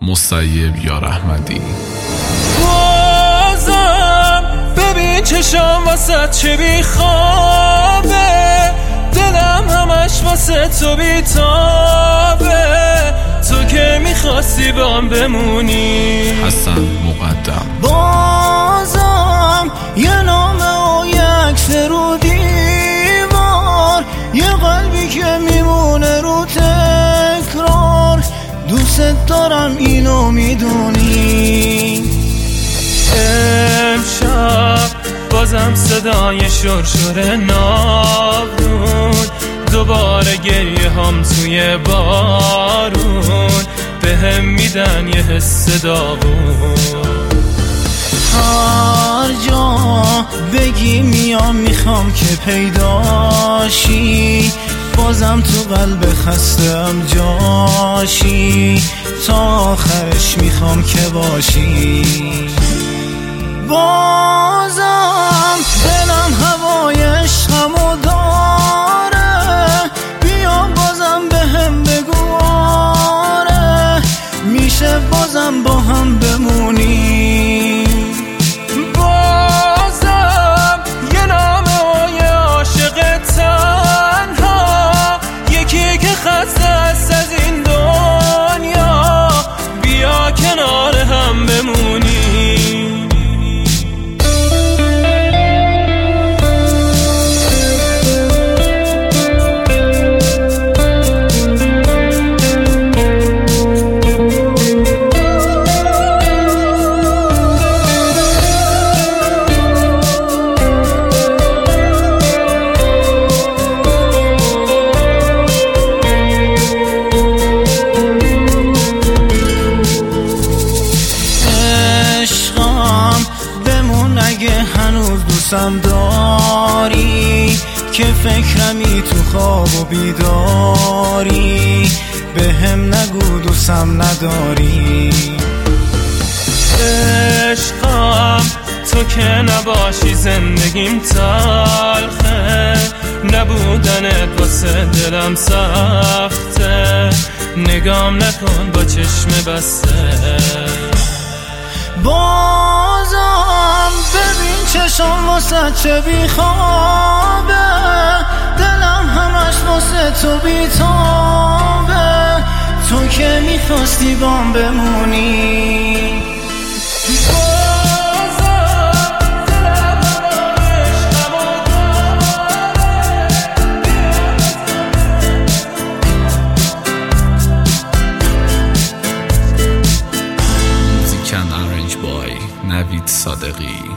مسیب یار احمدی. بازم ببین چشام واسه چه بیخوابه، دلم همش واسه تو بیتابه، تو که میخواستی بام بمونی. حسن مقدم. بازم یه نامه و یک فرو دیوار، یه قلبی که میمونه رو تکرار، دوست دارم اینو میدونی. امشب بازم صدای شرشر ناورون، دوباره گریه هم توی بارون، بهم میدن یه حس داغون. هر جا بگی میام میخوام که پیداشی، بازم تو قلب خستم جاشی، تا آخرش میخوام که باشی. بازم دلم هوای عشقمو داره، بیا بازم بهم بگو آره، میشه بازم با هم بمونی. بازم یه نامه و یه عاشق تنها، یکی که خسته است از این دنیا، بیا کنار هم بمونی. هنوز دوستم داری که فکرمی تو خواب و بیداری، بهم نگو دوستم نداری. عشقم تو که نباشی زندگیم تلخه، نبودنت واسه دلم سخته، نگام نکن با چشم بسته. بازم ببین چشام واسه چه بیخوابه، دلم همش واسه تو بیتابه، تو که میخواستی بام بمونی. نوید صادقی.